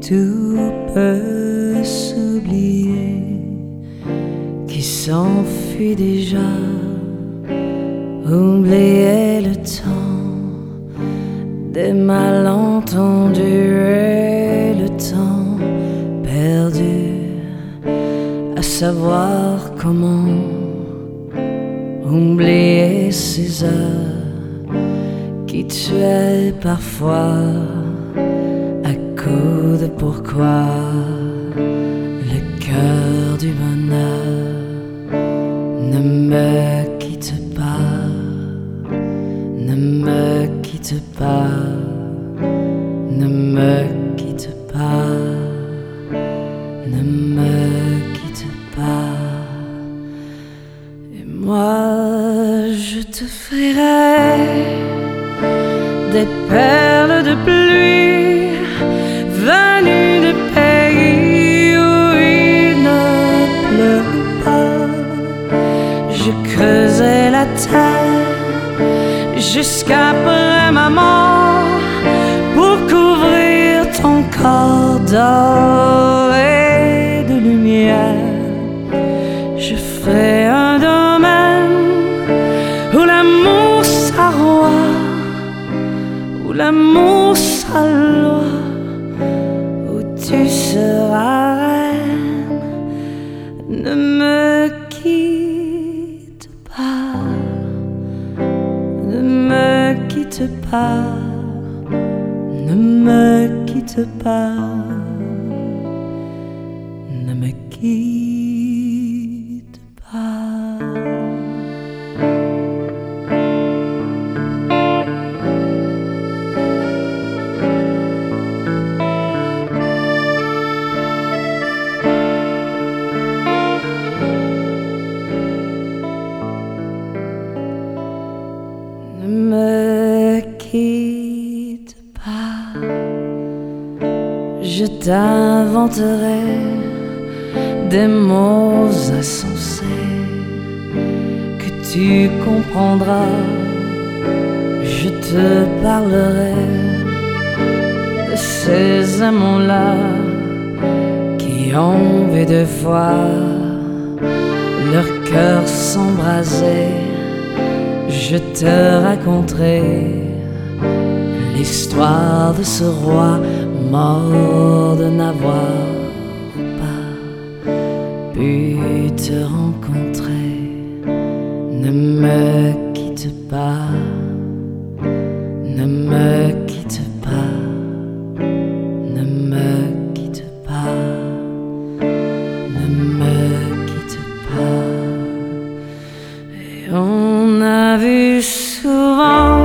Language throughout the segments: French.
tout peut s'oublier, qui s'enfuit déjà, oublier le temps des malentendus et le temps perdu, à savoir comment oublier ces heures qui tuaient parfois à coups de pourquoi le cœur du bonheur ne me quitte pas, ne me quitte pas, ne me quitte pas, ne me quitte pas. Et moi je te ferai des perles de pluie venues de pays où il ne pleut pas. Je creusai la terre jusqu'après ma mort pour couvrir ton corps d'or et de lumière. Je ferai un domaine où l'amour s'arroie, où l'amour s'alloie, où tu seras reine. Ne me quitte pas, ne me quitte pas, ne me quitte pas, ne me quitte pas. Ne me quitte pas, je t'inventerai des mots insensés que tu comprendras. Je te parlerai de ces amants-là qui ont vu deux fois leur cœur s'embraser. Je te raconterai l'histoire de ce roi mort de n'avoir pas pu te rencontrer. Ne me quitte pas, ne me quitte pas, ne me quitte pas, ne me quitte pas. Et on a vu souvent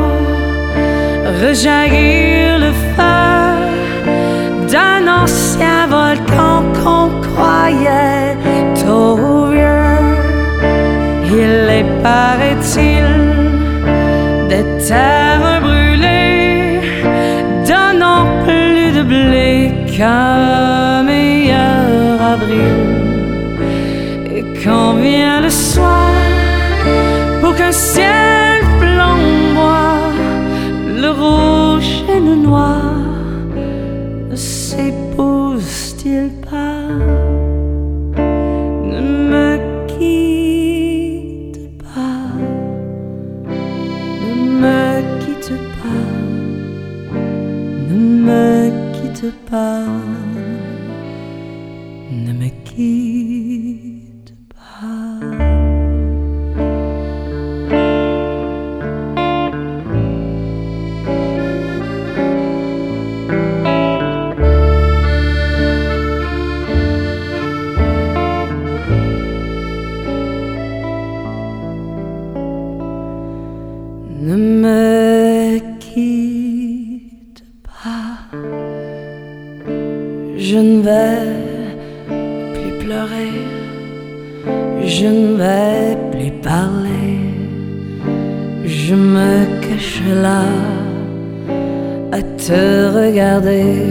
rejaillir le feu d'un ancien volcan qu'on croyait trop vieux. Il est, paraît-il, des terres brûlées donnant plus de blé qu'un meilleur avril. Et quand vient le soir, pour qu'un ciel flamboie, le rouge et le noir ne s'épousent-ils pas? Ne me quitte pas, ne me quitte pas, ne me quitte pas, ne me quitte pas. Ne me quitte pas, je ne vais plus pleurer, je ne vais plus parler, je me cache là à te regarder,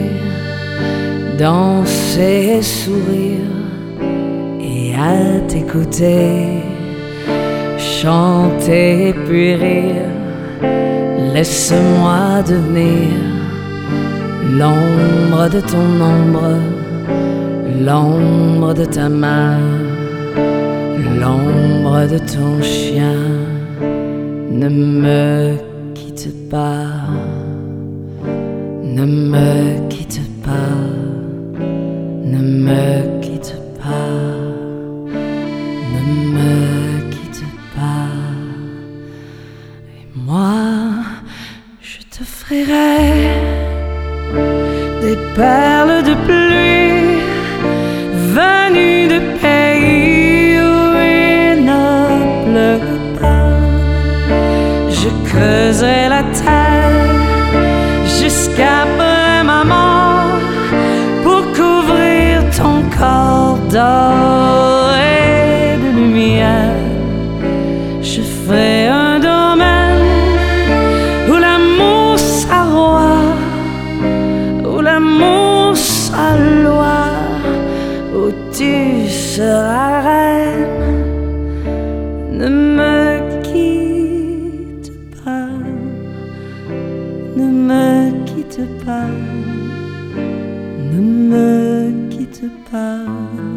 danser et sourire et à t'écouter, chanter et puis rire. Laisse-moi devenir l'ombre de ton ombre, l'ombre de ta main, l'ombre de ton chien. Ne me quitte pas, ne me quitte pas, ne me quitte pas, ne me quitte pas. Et moi, je t'offrirai des perles de pluie venues de pays où il ne pleut pas. Je creuserai la terre jusqu'après ma mort pour couvrir ton corps d'or et de lumière. Je ferai un domaine où l'amour s'arroi, où l'amour s'alloie, où tu seras reine. Ne me quitte pas, ne me quitte pas, ne me quitte pas.